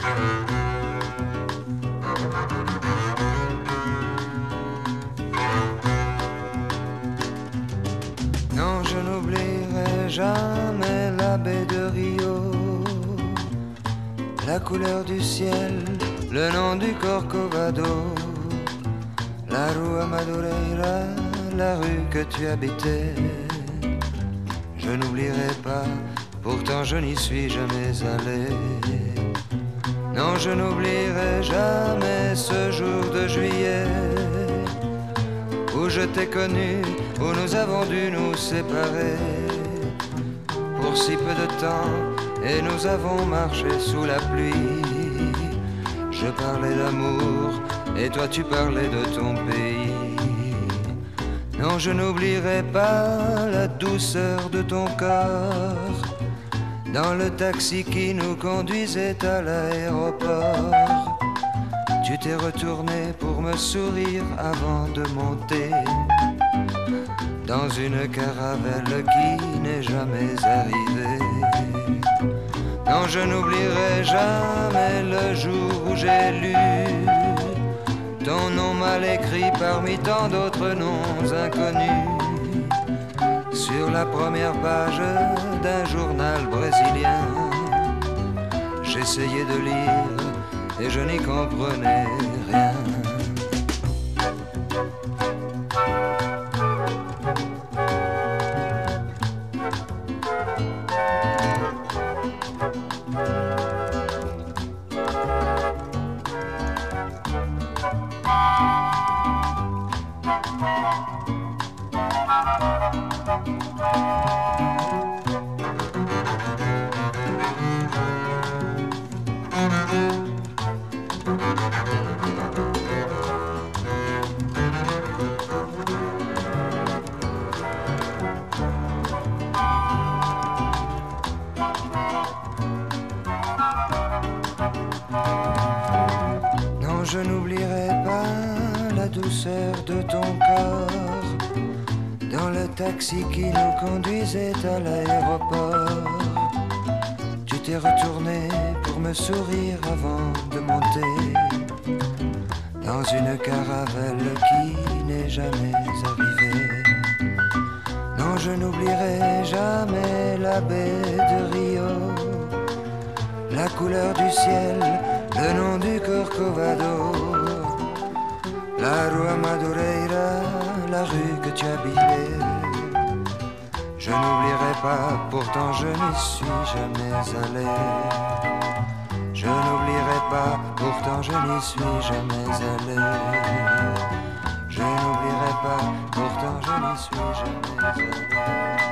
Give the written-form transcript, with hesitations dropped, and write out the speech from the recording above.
Non, je n'oublierai jamais la baie de Rio, la couleur du ciel, le nom du Corcovado, la rue Madureira, la rue que tu habitais. Je n'oublierai pas, pourtant je n'y suis jamais allé. Non, je n'oublierai jamais ce jour de juillet où je t'ai connu, où nous avons dû nous séparer pour si peu de temps, et nous avons marché sous la pluie. Je parlais d'amour et toi tu parlais de ton pays. Non, je n'oublierai pas la douceur de ton corps dans le taxi qui nous conduisait à l'aéroport. Tu t'es retourné pour me sourire avant de monter dans une caravelle qui n'est jamais arrivée. Non, je n'oublierai jamais le jour où j'ai lu ton nom mal écrit parmi tant d'autres noms inconnus sur la première page d'un journal brésilien. J'essayais de lire et je n'y comprenais rien. Non, je n'oublierai pas la douceur de ton corps dans le taxi qui nous conduisait à l'aéroport. Tu t'es retourné pour me sourire avant de monter dans une caravelle qui n'est jamais arrivée. Non, je n'oublierai jamais la baie de Rio, la couleur du ciel, le nom du Corcovado, la rue Madureira, la rue que tu habitais. Je n'oublierai pas, pourtant je n'y suis jamais allé. Je n'oublierai pas, pourtant je n'y suis jamais allé. Je n'oublierai pas, pourtant je n'y suis jamais allé.